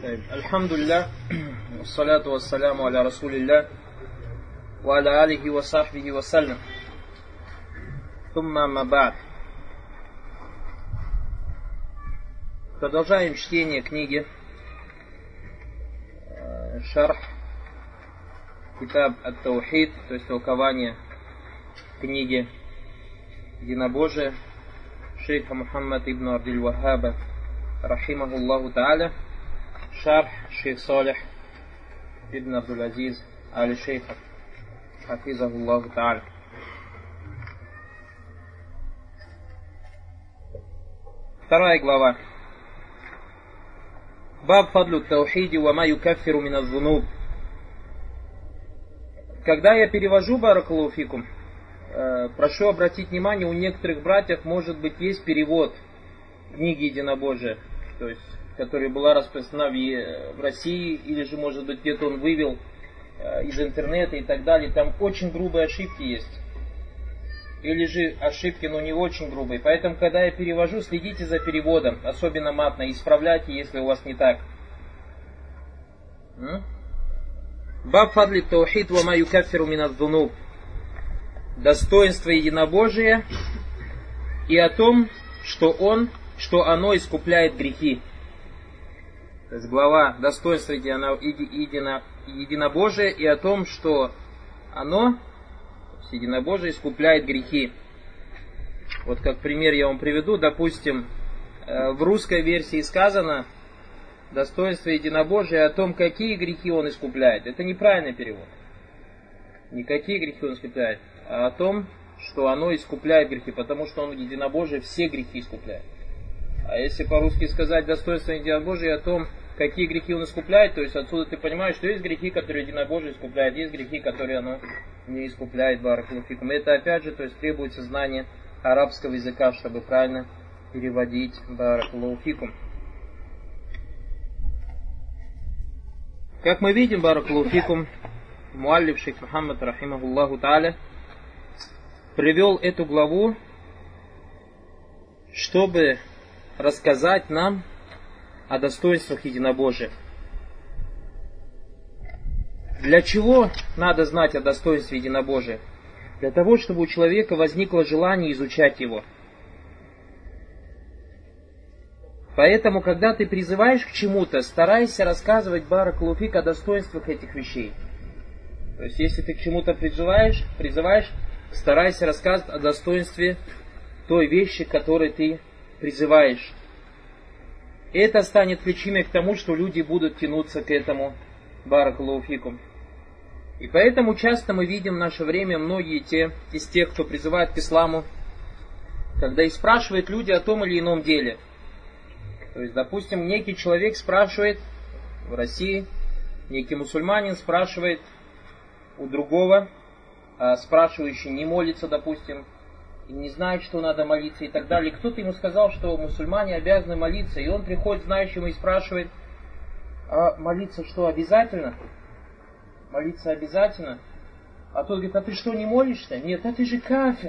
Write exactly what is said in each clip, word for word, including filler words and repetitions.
Альхамдулилля, ассаляту вассаляму аля расулилля, ва аля алихи ва сахбихи ва саллям. Тумма амма ба'д. Продолжаем чтение книги Шарх Китаб ат-Таухид, то есть толкование книги Единобожия шейха Мухаммад ибн Абдул-Вахаба рахимахуллаху та'аля, шарх шейх Салих ибн Абдул-Азиз аль-Шейха хафизахуллаху та'аля. Вторая глава. Баб фадлу таухиди ва ма юкаффиру мин аз-зунуб. Когда я перевожу, баракаллаху фикум, прошу обратить внимание, у некоторых братьев, может быть, есть перевод книги Единобожия, то есть, которая была распространена в России, или же, может быть, где-то он вывел из интернета и так далее. Там очень грубые ошибки есть. Или же ошибки, но не очень грубые. Поэтому, когда я перевожу, следите за переводом, особенно матно, исправляйте, если у вас не так. Баб фадли таухид ва ма юкаффиру мин аз-зунуб. Достоинство единобожия и о том, что он, что оно искупляет грехи. То есть глава достоинства единобожия и о том, что оно, единобожие, искупляет грехи. Вот как пример я вам приведу. Допустим, в русской версии сказано достоинство единобожия о том, какие грехи он искупляет. Это неправильный перевод. Никакие грехи он искупляет, а о том, что оно искупляет грехи, потому что он единобожие все грехи искупляет. А если по-русски сказать достоинство единобожия о том, какие грехи он искупляет, то есть отсюда ты понимаешь, что есть грехи, которые единобожие искупляет, есть грехи, которые оно не искупляет, баракаллаху фикум. Это опять же, то есть требуется знание арабского языка, чтобы правильно переводить, баракаллаху фикум. Как мы видим, баракаллаху фикум, муаллиф шейх Мухаммад рахимахуллаху та'аля привел эту главу, чтобы рассказать нам о достоинствах единобожия. Для чего надо знать о достоинстве единобожия? Для того, чтобы у человека возникло желание изучать его. Поэтому, когда ты призываешь к чему-то, старайся рассказывать, баракаллаху фик, о достоинствах этих вещей. То есть, если ты к чему-то призываешь, призываешь, старайся рассказывать о достоинстве той вещи, к которой ты призываешь. И это станет причиной к тому, что люди будут тянуться к этому, баракаллаху фикум. И поэтому часто мы видим в наше время многие те, из тех, кто призывает к исламу, когда и спрашивают люди о том или ином деле. То есть, допустим, некий человек спрашивает в России, некий мусульманин спрашивает у другого, а спрашивающий не молится, допустим, и не знает, что надо молиться и так далее. Кто-то ему сказал, что мусульмане обязаны молиться, и он приходит к знающему и спрашивает, а молиться что, обязательно? Молиться обязательно? А тот говорит, а ты что, не молишься? Нет, а ты же кафир.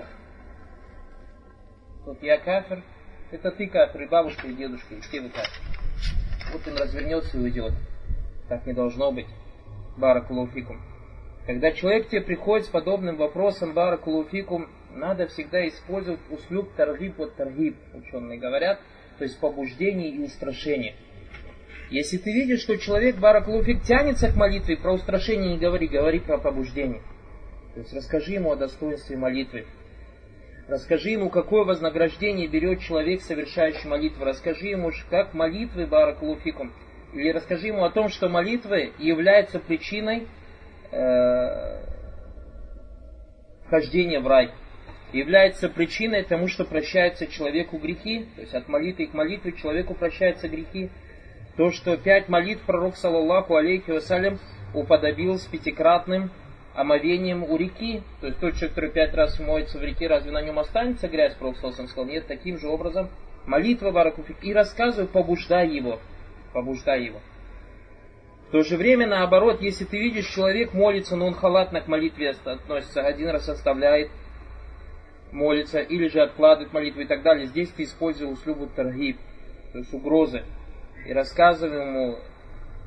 Вот я кафир, это ты кафир, и бабушка, и дедушка, и все вы кафир. Вот он развернется и уйдет. Так не должно быть. Баракаллаху фикум. Когда человек к тебе приходит с подобным вопросом, баракаллаху фикум, надо всегда использовать услюб таргиб вот таргиб, ученые говорят, то есть побуждение и устрашение. Если ты видишь, что человек, баракаллаху фик, тянется к молитве, про устрашение не говори, говори про побуждение. То есть расскажи ему о достоинстве молитвы. Расскажи ему, какое вознаграждение берет человек, совершающий молитву. Расскажи ему, как молитвы, баракаллаху фикум. Или расскажи ему о том, что молитвы являются причиной э, вхождения в рай. Является причиной тому, что прощаются человеку грехи. То есть от молитвы к молитве человеку прощаются грехи. То, что пять молитв пророк, саллаллаху алейхи вассалям, уподобил с пятикратным омовением у реки. То есть тот человек, который пять раз моется в реке, разве на нем останется грязь? Пророк саллаллаху сказал, нет, таким же образом молитва, баракаллаху фик, и рассказывай, побуждай его. Побуждай его. В то же время, наоборот, если ты видишь, человек молится, но он халатно к молитве относится, один раз оставляет, молится, или же откладывает молитву и так далее, здесь ты используешь услугу таргиб, то есть угрозы, и рассказывай ему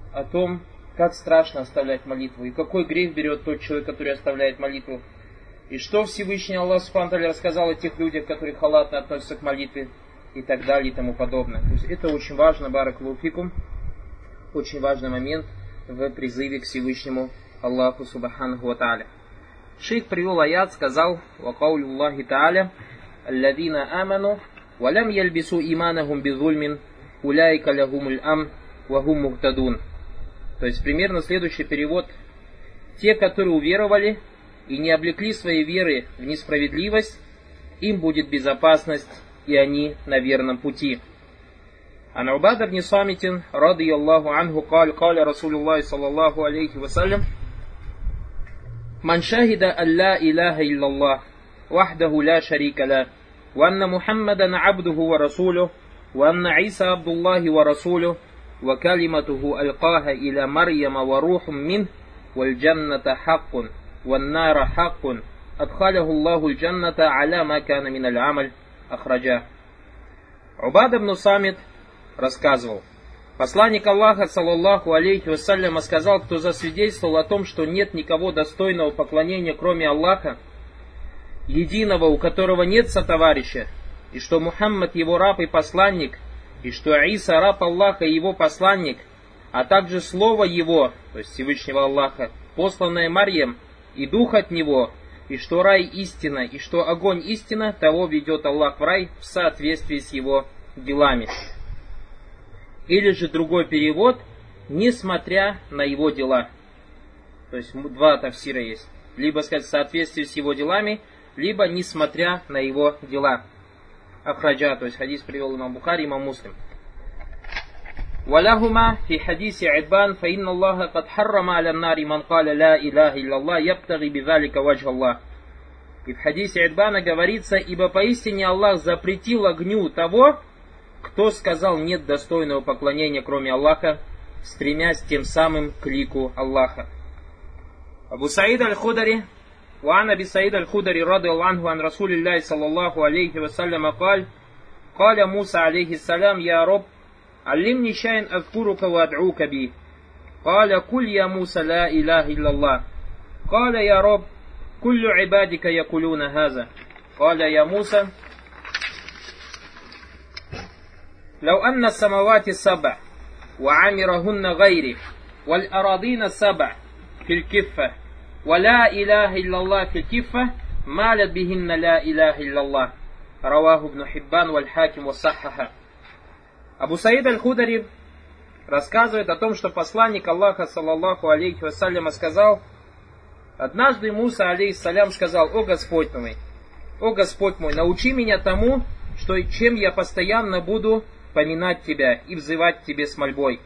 о том, как страшно оставлять молитву, и какой грех берет тот человек, который оставляет молитву, и что Всевышний Аллах Субхану ва Тааля рассказал о тех людях, которые халатно относятся к молитве, и так далее, и тому подобное. То есть это очень важно, баракаллаху фикум, очень важный момент в призыве к Всевышнему Аллаху Субханаху ва Тааля. Шейх привел аят, сказал: «Ва каулю Аллахи Тааля, алладина аману, ва лям ялбису иманахум бизульмин, уляйка лягумуль ам, ва гум мухтадун». То есть примерно следующий перевод: те, которые уверовали и не облекли своей веры в несправедливость, им будет безопасность, и они на верном пути. Ан Убада бн Самитин, радийаллаху анху, каль, каля Расулуллахи саллаллаху алейхи вассалям: «Ман шахида алла илляха илляллах, вахдаху ла шарика ла, ва анна Мухаммадан абдуху ва расулюх, ва анна Иса абдуллахи ва расулюх, ва калиматуху алкаха иля Марьяма ва рухум мин, валь джанната хаккун, ван нара хаккун, адхаляху Аллаху джанната аля ма кана мин аль-амаль». Ахраджа. Убада бн Самит рассказывал: посланник Аллаха, саллаллаху алейхи вассаляма, сказал: кто засвидетельствовал о том, что нет никого достойного поклонения, кроме Аллаха, единого, у которого нет сотоварища, и что Мухаммад его раб и посланник, и что Иса раб Аллаха и его посланник, а также слово его, то есть Всевышнего Аллаха, посланное Марьям, и дух от него, и что рай истина, и что огонь истина, того ведет Аллах в рай в соответствии с его делами. Или же другой перевод: несмотря на его дела. То есть два тафсира есть. Либо сказать в соответствии с его делами, либо несмотря на его дела. Ахраджа, то есть хадис привел имам Бухари, имам Муслим. ولهما في حديث عتبان فإن الله قد حرم على النار من قال لا إله إلا الله يبتغي بذلك وجه الله. И в хадисе Итбана говорится: ибо поистине Аллах запретил огню того, кто сказал нет достойного поклонения, кроме Аллаха, стремясь тем самым к лику Аллаха. Абу Саид аль-Худари, وعن أبي سعيد الخدري رضي الله عنه عن رسول الله صلى الله عليه وسلم قال: قال موسى عليه السلام: يا رب علمني شيئا أذكرك وأدعوك به. قال: قل يا موسى لا إله إلا الله. قال: يا رب كل عبادك يقولون هذا. قال: يا موسى لو أن السماوات السبع وعمرهن غيري والأراضين السبع في الكفة ولا إله إلا الله في الكفة مالت بهن لا إله إلا الله. رواه ابن حبان والحاكم والصححة. Абу Саид аль-Худари рассказывает о том, что посланник Аллаха, саллаллаху алейхи вассаляма, сказал: однажды Муса, алейхиссалям, сказал: «О Господь мой, о Господь мой, научи меня тому, что, чем я постоянно буду поминать Тебя и взывать Тебе с мольбой».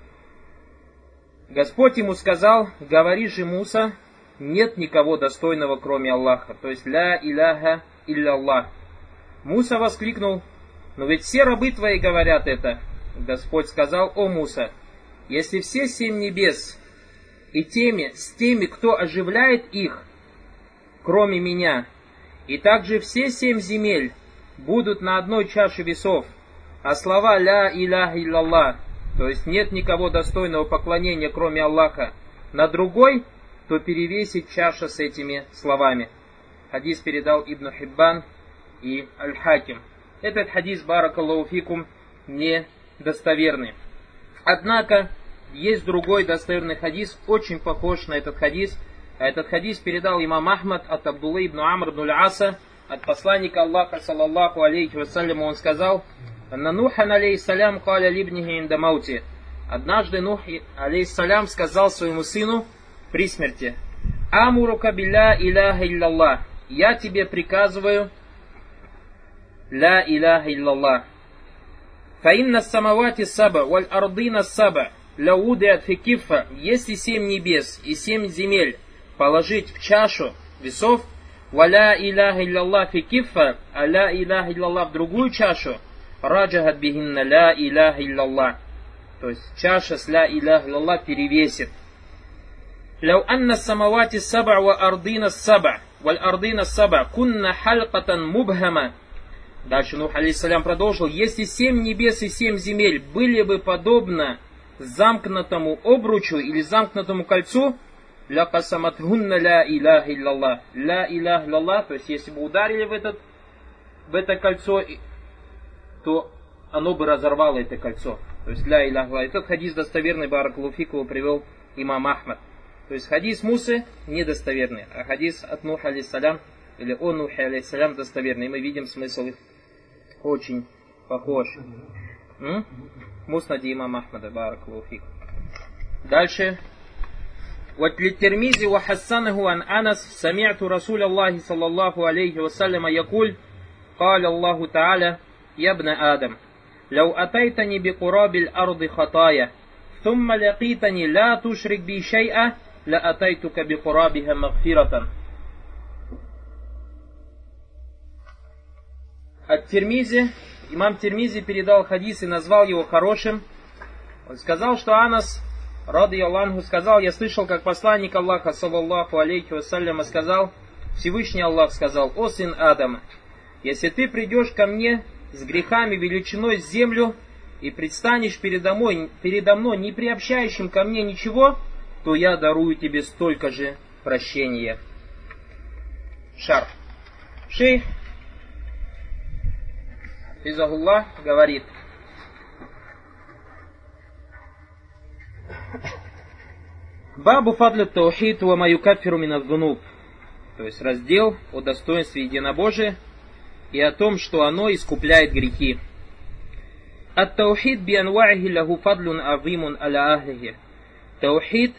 Господь ему сказал: говори же, Муса, нет никого достойного, кроме Аллаха, то есть ля иляха илля Аллах. Муса воскликнул: но ведь все рабы твои говорят это. Господь сказал: о Муса, если все семь небес и теми, с теми, кто оживляет их, кроме меня, и также все семь земель будут на одной чаше весов, а слова ля иляха илляллах, то есть нет никого достойного поклонения, кроме Аллаха, на другой, то перевесит чаша с этими словами. Хадис передал Ибн Хиббан и Аль-Хаким. Этот хадис, баракаллаху фикум, недостоверный. Однако, есть другой достоверный хадис, очень похож на этот хадис. А этот хадис передал имам Ахмад от Абдуллы ибн Амр ибн Аль-Аса, от посланника Аллаха, саллаллаху алейхи вассаляму, он сказал: «Анна Нухан алейхиссалям каля либнихи инда маути». Однажды Нух алейхиссалям сказал своему сыну при смерти: «Амурука билля иляха илляллах». Я тебе приказываю ля иляха илляллах. Фаинна самавати саба валь ардина саба лаудиат фи киффа. Если семь небес и семь земель положить в чашу весов, валя иляха илляллах фи киффа, а ля иляха илляллах в другую чашу, раджахат бихинна ля иляха илляллах. То есть чаша с ля иляха илляллах перевесит. Лау анна самавати саба ва ардина саба валь ардина саба кунна халкатан мубхама. Дальше Нух алейхиссалям продолжил: если семь небес и семь земель были бы подобно замкнутому обручу или замкнутому кольцу, ля касаматхунна ля иляха илляллах. Ля иляха илляллах, то есть если бы ударили в, этот, в это кольцо, то оно бы разорвало это кольцо. То есть ля иляха илляллах. Этот хадис достоверный, баракаллаху фикум, его привел имам Ахмад. То есть хадис Мусы недостоверный, а хадис от Нуха алейхиссалям или о Нухе алейхиссалям достоверный. И мы видим смысл их очень похож. М? Муснади имам Ахмада, баракаллаху фикум. Дальше. وَالْتِرْمِذِي وَحَسَّنَهُ عَنْ أَنَسٍ سَمِعْتُ رسول الله صلى الله عليه وسلم يقول قال الله تعالى يا ابن آدم لو أتيتني بقراب الأرض خطايا ثم لقيتني لا تشرك بي شيئا لأتيتك بقرابها مغفرة. От Тирмизи, имам Тирмизи передал хадис и назвал его хорошим. Он сказал, что Анас, ради Аллаху, сказал: я слышал, как посланник Аллаха, саллаллаху алейхи вассаляма, сказал: Всевышний Аллах сказал: о сын Адама, если ты придешь ко мне с грехами величиной с землю и предстанешь передо мной, передо мной не приобщающим ко мне ничего, то я дарую тебе столько же прощения. Шарх. Шейх Физахуллах говорит: Бабу фадлю таухид ва ма юкаффиру мин адh-dhunub. То есть раздел о достоинстве единобожия и о том, что оно искупляет грехи. Ат-таухид би анва'ихи лаху фадлун азимун аля ахлихи. Таухид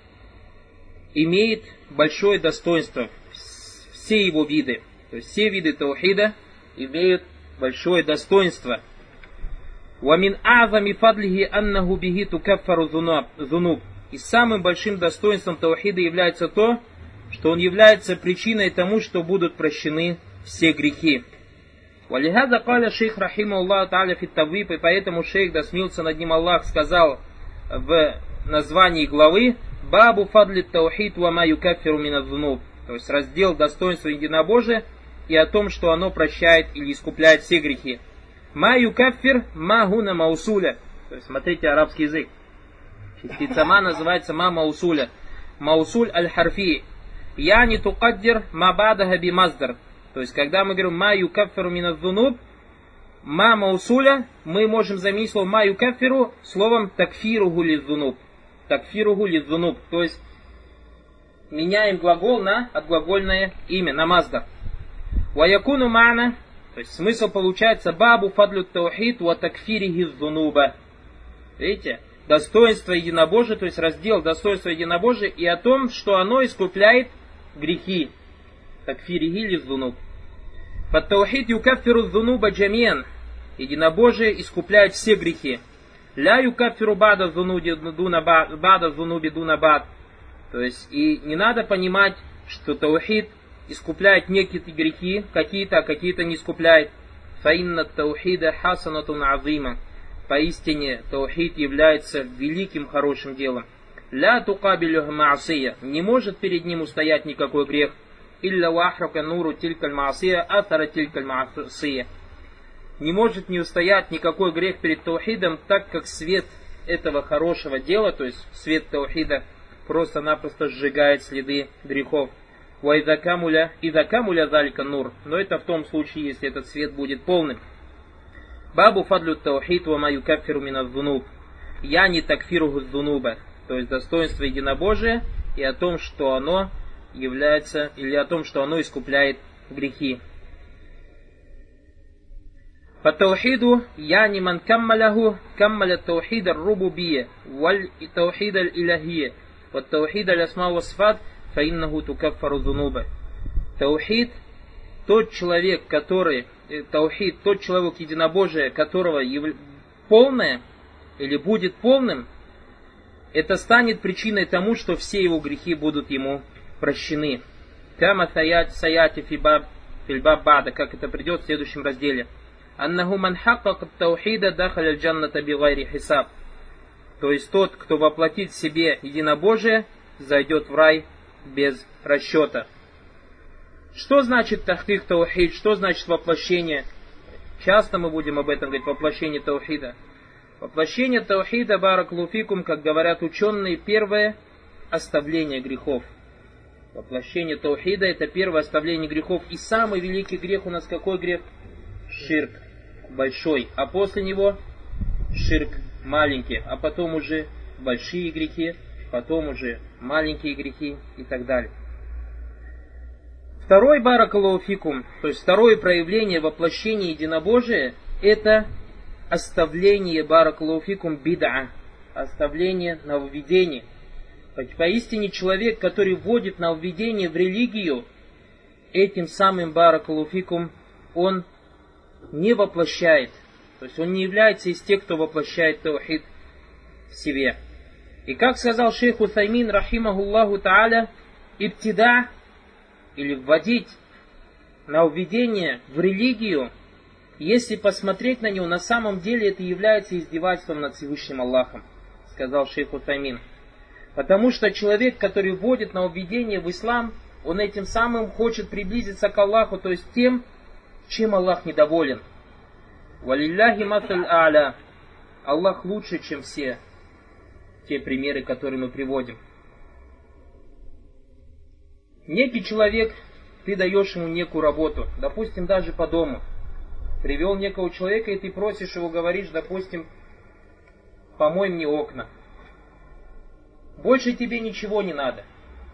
имеет большое достоинство, все его виды. То есть все виды таухида имеют большое достоинство. Ва мин а'зами фадлихи аннаху бихи тукаффару dhunub. И самым большим достоинством таухида является то, что он является причиной тому, что будут прощены все грехи. Валихаза каля шейх рахима Аллах та'аля фит таввиб, и поэтому шейх, да смился над ним Аллах, сказал в названии главы: Бабу фадли таухид ва ма юкаффиру мин адh-dhunub. То есть раздел достоинства единобожия и о том, что оно прощает или искупляет все грехи. Ма юкаффир ма гуна маусуля. То есть смотрите арабский язык. Частица ма называется ма маусуля. Маусуль аль-харфи. Яни тукаддир ма бадаха би маздар. То есть когда мы говорим ма юкаффиру мин адh-dhunub, ма маусуля, мы можем заменить слово ма юкаффиру словом такфиругу лидh-dhunub. Такфиругу лидh-dhunub. То есть меняем глагол на отглагольное имя, на маздар. Ваякуну ма'на, то есть смысл получается бабу фадлю таухид ва такфирихи адh-dhunuba. Видите? Достоинство единобожия, то есть раздел достоинства единобожия и о том, что оно искупляет грехи. Такфирихи лидh-dhunub. Фат-таухид юкаффиру адh-dhunuba джамиан. Единобожие искупляет все грехи. Ля юкаффиру бада адh-dhunubi дуна бад. То есть и не надо понимать, что таухид искупляет некие грехи, какие-то, а какие-то не искупляет. Фаинна таухида хасанатун азима. Поистине таухид является великим хорошим делом. Ля тукабилюха маасия. Не может перед ним устоять никакой грех. Илля вахрака нуру тилькаль маасия атара тилькаль маасия. Не может не устоять никакой грех перед таухидом, так как свет этого хорошего дела, то есть свет таухида, просто-напросто сжигает следы грехов. Ва иза камуля, иза камуля залика нур. Но это в том случае, если этот свет будет полным. Бабу фадлю таухид ва ма юкаффиру мин адh-dhunub. Я не такфиругу адh-dhunuba. То есть достоинство единобожия и о том, что оно является, или о том, что оно искупляет грехи. По таухиду я не ман каммаляху каммаля таухид ар-рубубия валь таухид аль-илахия ва таухид аль-асма ва сифат фаиннаху тукаффару адh-dhunuba. Таухид, тот человек, который таухид, тот человек единобожия, которого яв... полное или будет полным, это станет причиной тому, что все его грехи будут ему прощены. Кама саяти фильбаб бада, как это придет в следующем разделе. Аннаху ман хаккак таухида дахаля аль-джанната бигайри хисаб. То есть тот, кто воплотит в себе единобожие, зайдет в рай без расчета. Что значит тахкик таухид? Что значит воплощение? Часто мы будем об этом говорить, воплощение таухида. Воплощение таухида, баракалуфикум, как говорят ученые, первое оставление грехов. Воплощение таухида — это первое оставление грехов. И самый великий грех у нас какой грех? Ширк большой. А после него ширк маленький. А потом уже большие грехи, потом уже маленькие грехи и так далее. Второй баракалуфикум, то есть второе проявление воплощения единобожия, это оставление баракалуфикум бид'a, оставление нововведений. Поистине человек, который вводит нововведение в религию, этим самым баракалуфикум он не воплощает. То есть он не является из тех, кто воплощает таухид в себе. И как сказал шейх Утаймин, рахимахуллаху та'аля, ибтида, или вводить нововведение в религию, если посмотреть на него, на самом деле это является издевательством над Всевышним Аллахом, сказал шейх Утаймин. Потому что человек, который вводит нововведение в ислам, он этим самым хочет приблизиться к Аллаху, то есть тем, чем Аллах недоволен. Валилляхи масаль а'ля. Аллах лучше, чем все те примеры, которые мы приводим. Некий человек, ты даешь ему некую работу, допустим, даже по дому. Привел некого человека, и ты просишь его, говоришь, допустим, помой мне окна. Больше тебе ничего не надо.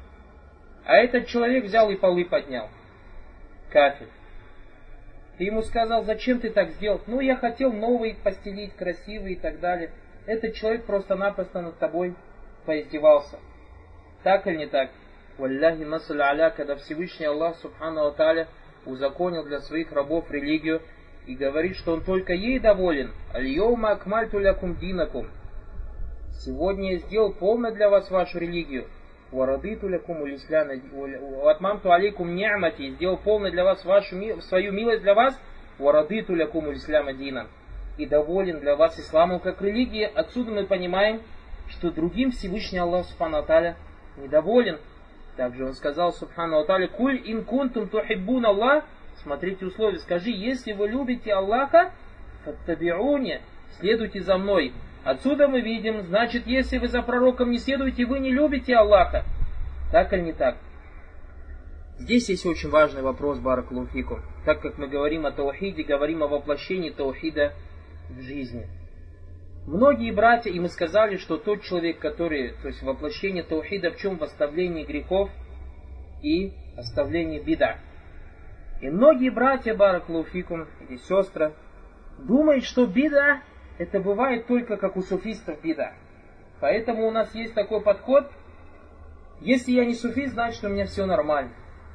А этот человек взял и полы поднял. Кафир. Ты ему сказал, зачем ты так сделал? Ну, я хотел новый постелить, красивый и так далее. Этот человек просто-напросто над тобой поиздевался. Так или не так? Валляхи масаль а'ля, когда Всевышний Аллах субхану ва тааля узаконил для своих рабов религию и говорит, что он только ей доволен. Аль-йоума акмальту лякум динакум. Сегодня я сделал полно для вас вашу религию. Варадиту лякум улисляна ватмамту алейкум ни'мати. Сделал полно для вас вашу, свою милость для вас. Варадиту лякум улисляма дина. И доволен для вас исламом как религии. Отсюда мы понимаем, что другим Всевышний Аллах субхану ва тааля недоволен. Также он сказал, субхану ва тааля, «Куль ин кунтум тухиббун Аллах». Смотрите условия. Скажи, если вы любите Аллаха, фаттаби'уни, следуйте за мной. Отсюда мы видим, значит, если вы за пророком не следуете, вы не любите Аллаха. Так или не так? Здесь есть очень важный вопрос, баракалуфикум. Так как мы говорим о таухиде, говорим о воплощении таухида в жизни. Многие братья, и мы сказали, что тот человек, который, то есть воплощение таухида в чем? В оставлении грехов и оставлении бида. И многие братья, баракалуфикум, и сестры, думают, что бида это бывает только как у суфистов бида. Поэтому у нас есть такой подход, если я не суфист, значит у меня все нормально.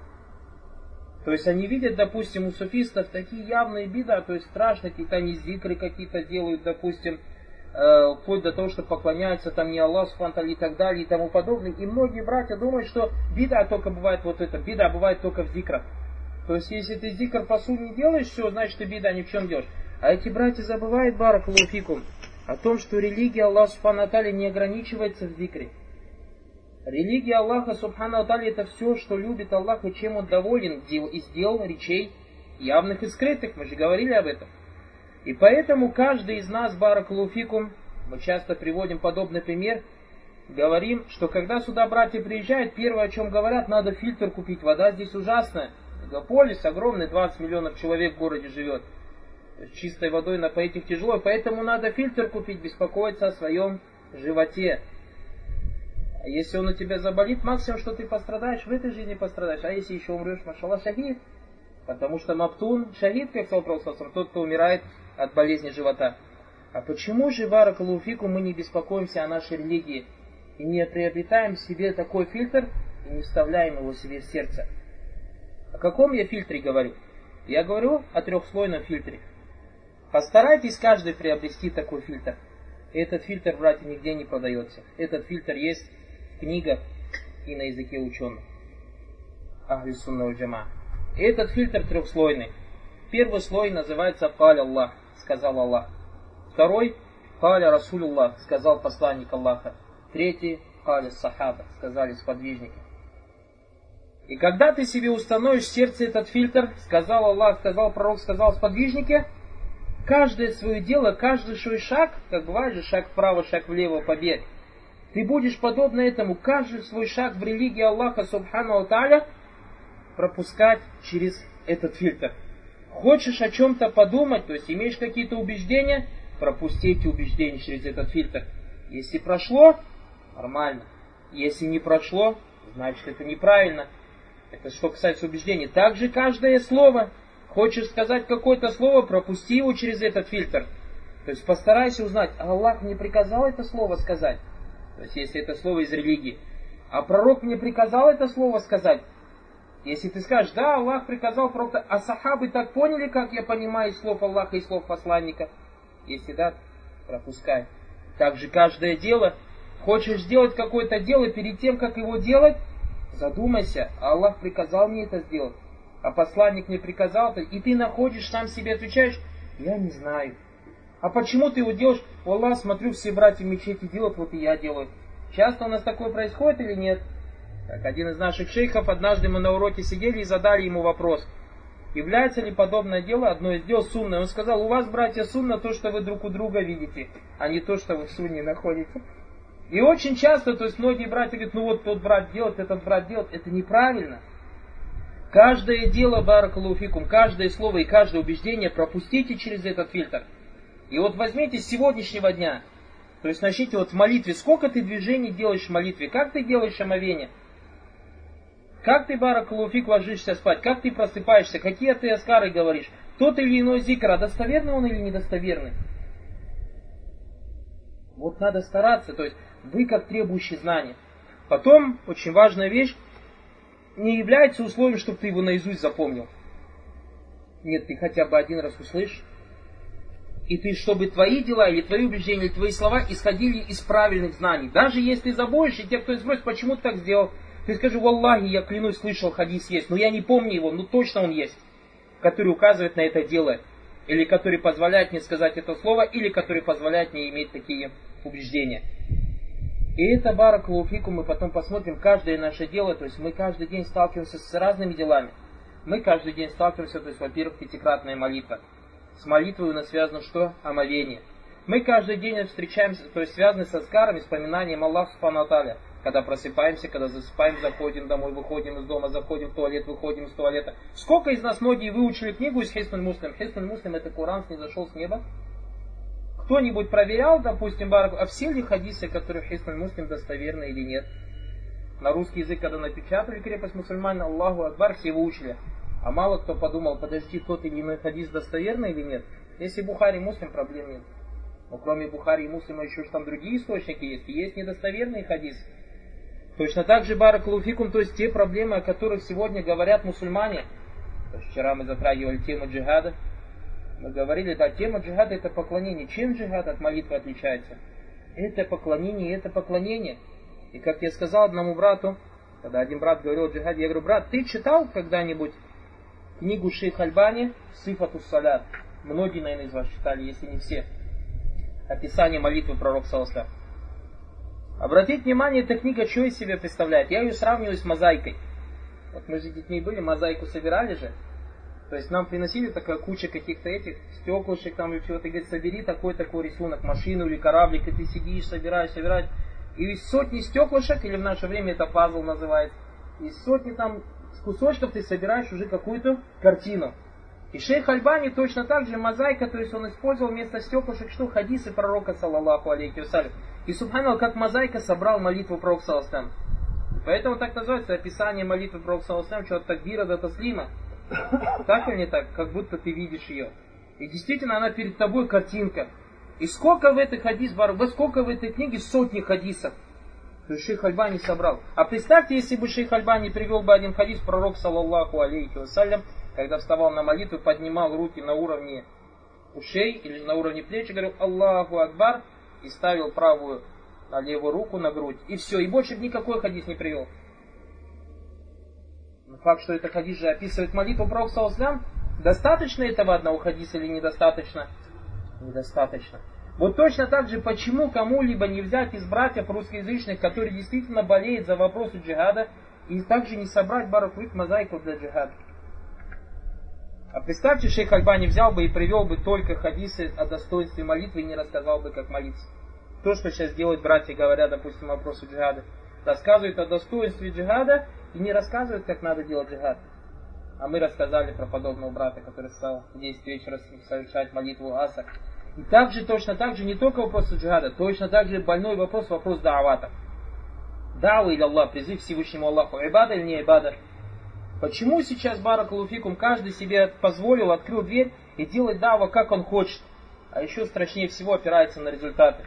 То есть они видят, допустим, у суфистов такие явные бида, то есть страшно, какие-то они зикры какие-то делают, допустим, э, вплоть до того, что поклоняются там не Аллаху субхану и так далее и тому подобное. И многие братья думают, что бида только бывает вот это, бида бывает только в зикрах. То есть если ты зикр по сути не делаешь, все, значит ты бида ни в чем делаешь. А эти братья забывают, баракалуфикум, о том, что религия Аллаха субхану ва тааля не ограничивается в зикре. Религия Аллаха субхану ва тааля это все, что любит Аллах и чем он доволен из дел, речей, явных и скрытых. Мы же говорили об этом. И поэтому каждый из нас, баракалуфикум, мы часто приводим подобный пример, говорим, что когда сюда братья приезжают, первое, о чем говорят, надо фильтр купить. Вода здесь ужасная. Мегаполис огромный, двадцать миллионов человек в городе живет. Чистой водой напоить их тяжело, поэтому надо фильтр купить, беспокоиться о своем животе. А если он у тебя заболит, максимум, что ты пострадаешь, в этой жизни пострадаешь. А если еще умрешь, машаллах, шахид. Потому что маптун, шахид, как сказал Пророк, тот, кто умирает от болезни живота. А почему же, баракалуфикум, мы не беспокоимся о нашей религии и не приобретаем себе такой фильтр и не вставляем его себе в сердце? О каком я фильтре говорю? Я говорю о трехслойном фильтре. Постарайтесь каждый приобрести такой фильтр. Этот фильтр, братья, нигде не продается. Этот фильтр есть в книгах и на языке ученых. Ахли сунна валь джама. Этот фильтр трехслойный. Первый слой называется «Каля Аллах», сказал Аллах. Второй «Каля Расулуллах», сказал посланник Аллаха. Третий «Каля Сахаба», сказали сподвижники. И когда ты себе установишь в сердце этот фильтр, сказал Аллах, сказал пророк, сказал сподвижники, каждое свое дело, каждый свой шаг, как бывает же шаг вправо, шаг влево, побег, ты будешь подобно этому каждый свой шаг в религии Аллаха Субхану ва Тааля пропускать через этот фильтр. Хочешь о чем-то подумать, то есть имеешь какие-то убеждения, пропусти эти убеждения через этот фильтр. Если прошло, нормально. Если не прошло, значит это неправильно. Это что касается убеждений. Также каждое слово. Хочешь сказать какое-то слово, пропусти его через этот фильтр. То есть постарайся узнать, а Аллах мне приказал это слово сказать. То есть если это слово из религии. А пророк мне приказал это слово сказать. Если ты скажешь, да, Аллах приказал пророку, а сахабы так поняли, как я понимаю из слов Аллаха и слов посланника? Если да, пропускай. Также каждое дело. Хочешь сделать какое-то дело, перед тем, как его делать, задумайся, а Аллах приказал мне это сделать. А посланник мне приказал это, и ты находишь, сам себе отвечаешь, я не знаю. А почему ты его делаешь? Аллах, смотрю, все братья в мечети делают, вот и я делаю. Часто у нас такое происходит или нет? Так, один из наших шейхов, однажды мы на уроке сидели и задали ему вопрос. Является ли подобное дело одно из дел сунной? Он сказал, у вас, братья, сунна то, что вы друг у друга видите, а не то, что вы в сунне находите. И очень часто, то есть многие братья говорят, ну вот тот брат делает, этот брат делает. Это неправильно. Каждое дело, баракаллаху фикум, каждое слово и каждое убеждение пропустите через этот фильтр. И вот возьмите с сегодняшнего дня, то есть начните вот в молитве, сколько ты движений делаешь в молитве, как ты делаешь омовение, как ты, баракаллаху фик, ложишься спать, как ты просыпаешься, какие ты аскары говоришь, тот или иной зикр, а достоверный он или недостоверный. Вот надо стараться, то есть вы как требующий знания. Потом, очень важная вещь, не является условием, чтобы ты его наизусть запомнил. Нет, ты хотя бы один раз услышишь. И ты, чтобы твои дела, или твои убеждения, или твои слова исходили из правильных знаний. Даже если ты забудешь, и те, кто спросит, почему ты так сделал, ты скажи, валлахи, я клянусь, слышал, хадис есть, но я не помню его, но точно он есть, который указывает на это дело, или который позволяет мне сказать это слово, или который позволяет мне иметь такие убеждения. И это, баракаллаху фикум, мы потом посмотрим каждое наше дело, то есть мы каждый день сталкиваемся с разными делами. Мы каждый день сталкиваемся, то есть, во-первых, пятикратная молитва. С молитвой у нас связано что? Омовение. Мы каждый день встречаемся, то есть связаны со скарами, вспоминанием Аллаха Субхану ва Тааля. Когда просыпаемся, когда засыпаем, заходим домой, выходим из дома, заходим в туалет, выходим из туалета. Сколько из нас, многие выучили книгу из Хиснуль Муслим? Хиснуль Муслим — это Коран, снизошел с неба. Кто-нибудь проверял, допустим, барак, а все ли хадисы, которые в Хиснуль Муслим, достоверны или нет? На русский язык, когда напечатали крепость мусульман, Аллаху Акбар, все выучили. А мало кто подумал, подожди, тот или иной хадис достоверный или нет? Если Бухари и Муслим, проблем нет. Но кроме Бухари и Муслима еще же там другие источники есть. И есть недостоверные хадисы. Точно так же, баракаллаху фикум, то есть те проблемы, о которых сегодня говорят мусульмане. То есть вчера мы затрагивали тему джихада. Мы говорили, да, тема джихада — это поклонение. Чем джихад от молитвы отличается? Это поклонение, это поклонение. И как я сказал одному брату, когда один брат говорил о джихаде, я говорю, брат, ты читал когда-нибудь книгу Шейх Альбани «Сифатус салят»? Многие, наверное, из вас читали, если не все. Описание молитвы пророка саллаллаху алейхи ва саллям. Обратите внимание, эта книга что из себя представляет? Я ее сравниваю с мозаикой. Вот мы же с детьми были, мозаику собирали же. То есть нам приносили такая куча каких-то этих стеклышек там или чего-то. Ты говоришь, собери такой-такой рисунок, машину или кораблик, и ты сидишь, собираешь, собираешь. И из сотни стеклышек, или в наше время это пазл называется, из сотни там кусочков ты собираешь уже какую-то картину. И Шейх Альбани точно так же мозаика, то есть он использовал вместо стеклышек что? Хадисы пророка, саллаллаху алейхи вассалям. И субханаллах, как мозаика собрал молитву пророка, саллаллаху алейхи вассалям. Поэтому так называется описание молитвы пророка, саллаллаху алейхи вассалям, что от такбира до таслима. Так или не так? Как будто ты видишь ее. И действительно она перед тобой картинка. И сколько в этой хадис, во сколько в этой книге сотни хадисов. То есть Шейх Альбани собрал. А представьте, если бы Шейх Альбани привел бы один хадис, пророк, саллаллаху алейхи вассалям, когда вставал на молитву, поднимал руки на уровне ушей или на уровне плеч, и говорил Аллаху Акбар, и ставил правую на левую руку на грудь. И все, и больше никакой хадис не привел. Но факт, что это хадис же описывает молитву пророка, саллаллаху алейхи ва саллям, достаточно этого одного хадиса или недостаточно? Недостаточно. Вот точно так же, почему кому-либо не взять из братьев русскоязычных, которые действительно болеют за вопросы джихада, и также не собрать баракаллаху мозаику для джихада. А представьте, шейх Альбани взял бы и привел бы только хадисы о достоинстве молитвы и не рассказал бы, как молиться. То, что сейчас делают братья, говоря, допустим, о вопросе джихада. Рассказывают о достоинстве джихада и не рассказывают, как надо делать джихад. А мы рассказали про подобного брата, который стал в десять вечера совершать молитву аср. И также, точно так же, не только вопрос джихада, точно так же больной вопрос, вопрос да'авата. Дa'ва или Аллах, призыв Всевышнему Аллаху, ибада или не ибада. Почему сейчас, баракаллаху фикум, каждый себе позволил, открыл дверь и делать дa'ва, как он хочет, а еще страшнее всего опирается на результаты.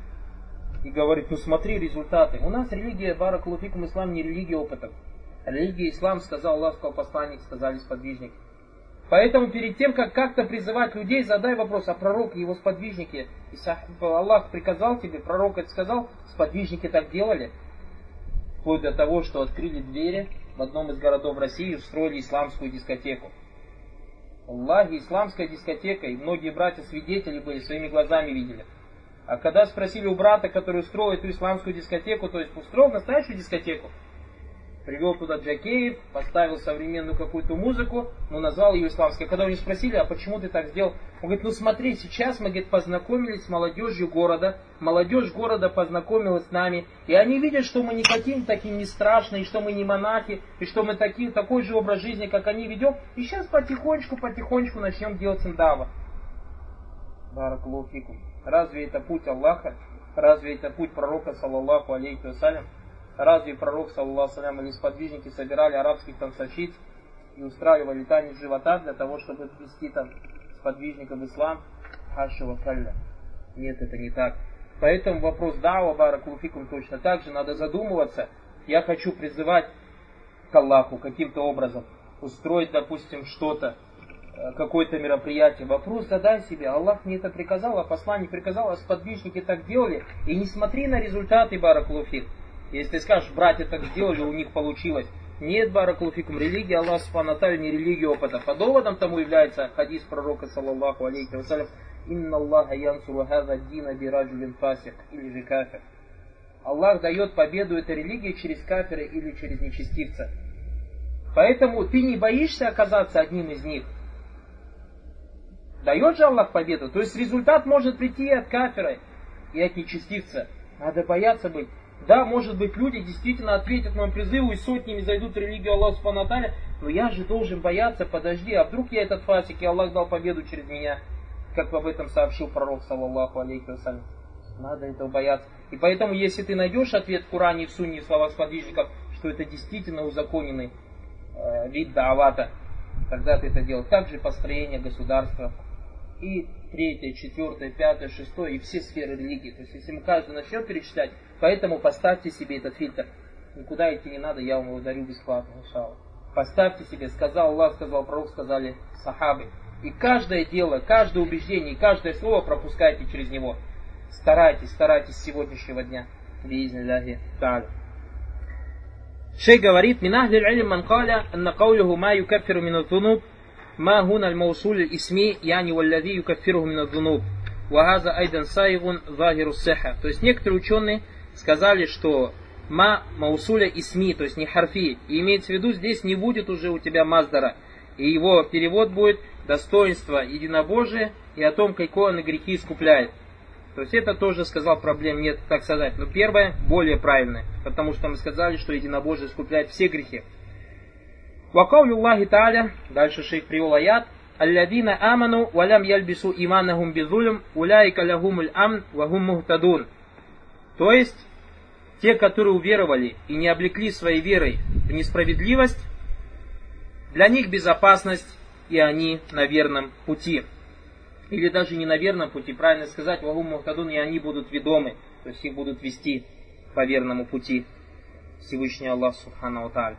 И говорит, ну смотри результаты. У нас религия, баракаллаху фикум, ислам не религия опытов. Религия ислам, сказал Аллах, сказал посланник, сказали сподвижники. Поэтому перед тем, как как-то призывать людей, задай вопрос, а пророк и его сподвижники, и Аллах приказал тебе, пророк это сказал, сподвижники так делали. Вплоть до того, что открыли двери в одном из городов России и устроили исламскую дискотеку. Аллахи, исламская дискотека, и многие братья свидетели были, своими глазами видели. А когда спросили у брата, который устроил эту исламскую дискотеку, то есть устроил настоящую дискотеку, привел туда джокеев, поставил современную какую-то музыку, но назвал ее исламской. Когда у него спросили, а почему ты так сделал? Он говорит, ну смотри, сейчас мы, говорит, познакомились с молодежью города, молодежь города познакомилась с нами, и они видят, что мы никаким таким не страшны, и что мы не монахи, и что мы такие, такой же образ жизни, как они ведем, и сейчас потихонечку, потихонечку начнем делать им дава. Баракаллаху фикум. Разве это путь Аллаха? Разве это путь пророка, саллаллаху алейхи вассалям? Разве пророк, саллаллаху салям, или сподвижники собирали арабских танцовщиц и устраивали танец живота для того, чтобы ввести там сподвижников в ислам? Хашива калля. Нет, это не так. Поэтому вопрос дава, баракаллаху фикум, точно так же надо задумываться. Я хочу призывать к Аллаху каким-то образом, устроить, допустим, что-то, какое-то мероприятие. Вопрос задай себе, Аллах мне это приказал, а посланник приказал, а сподвижники так делали. И не смотри на результаты, баракаллаху фик. Если ты скажешь, братья так сделали, у них получилось. Нет, баракаллаху фикум, религия Аллаха субхану ва тааля не религия опыта. По доводам тому является хадис пророка, саллаллаху алейхи вассалям, «Инна Аллаха янсуру хаза дина бираджулин фасик» или же кафир. Аллах дает победу этой религии через кафира или через нечестивца. Поэтому ты не боишься оказаться одним из них. Дает же Аллах победу. То есть результат может прийти от кафира и от нечестивца. Надо бояться быть. Да, может быть, люди действительно ответят моему призыву и сотнями зайдут в религию Аллаха субхану ва тааля, но я же должен бояться, подожди, а вдруг я этот фасик, и Аллах дал победу через меня, как об этом сообщил пророк, саллаллаху алейхи вассалям. Надо этого бояться. И поэтому, если ты найдешь ответ в Коране и в Сунне, в словах сподвижников, что это действительно узаконенный э, вид да'авата, тогда ты это делаешь. Также построение государства. И третье, четвертое, пятое, шестое, и все сферы религии. То есть, если мы каждый начнем перечислять, поэтому поставьте себе этот фильтр. Никуда идти не надо, я вам его дарю бесплатно, иншаллах. Поставьте себе, сказал Аллах, сказал пророк, сказали сахабы. И каждое дело, каждое убеждение, и каждое слово пропускайте через него. Старайтесь, старайтесь с сегодняшнего дня. Биизниллахи та'аля. Шейх говорит, «Мин ахли аль-илм ман каля, анна каулюху ма юкаффиру мин ад-дунуб, ма хуна аль-маусуль аль-исми, яни валлади юкаффируху мин ад-дунуб, ва хаза айдан сайгун захиру сиха». То есть некоторые ученые сказали, что ма маусуля исми, то есть не харфи, и имеется в виду, здесь не будет уже у тебя маздара, и его перевод будет достоинство единобожия и о том, какое он грехи искупляет. То есть это тоже, сказал, проблем нет, так сказать. Но первое более правильное, потому что мы сказали, что единобожие искупляет все грехи. Вакаулю Аллахи Тааля, дальше шейх привел аят, «Алладина аману валям яльбису иманахум бизулям, уляйка лягумуль амн вагум мухтадун». То есть, те, которые уверовали и не облекли своей верой в несправедливость, для них безопасность, и они на верном пути. Или даже не на верном пути, правильно сказать, вагум мухтадун, и они будут ведомы, то есть их будут вести по верному пути. Всевышний Аллах субхану ва тааля.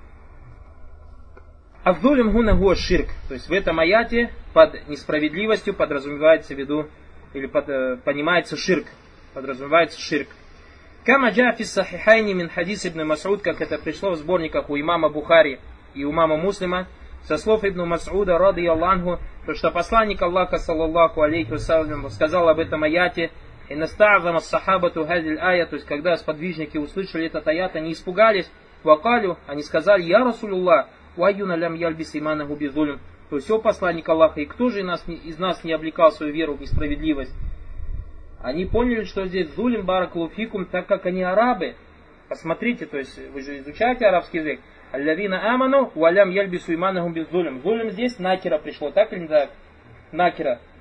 Аздулим гуна гуа ширк, то есть в этом аяте под несправедливостью подразумевается в виду, или под, понимается ширк, подразумевается ширк. Кама джа фи сахихайни мин хадис ибн Мас'уд, как это пришло в сборниках у имама Бухари и у имама Муслима, со слов ибн Мас'уда, рады Аллаху, то что посланник Аллаха, саллаллаху алейхи вассалям, сказал об этом аяте, и наста'зама сахабату хазиль ая, то есть когда сподвижники услышали этот аят, они испугались, вакалю, они сказали, я Расулуллах, уайюна лям яльбис иманаху бизулим, То есть, о посланник Аллаха, и кто же из нас, из нас не облекал свою веру в несправедливость? Они поняли, что здесь зулим баракаллаху фикум, так как они арабы. Посмотрите, то есть вы же изучаете арабский язык. Аллавина аману валям яльбису иманахум беззулим. Зулим здесь накира пришло, так или не так? Накира.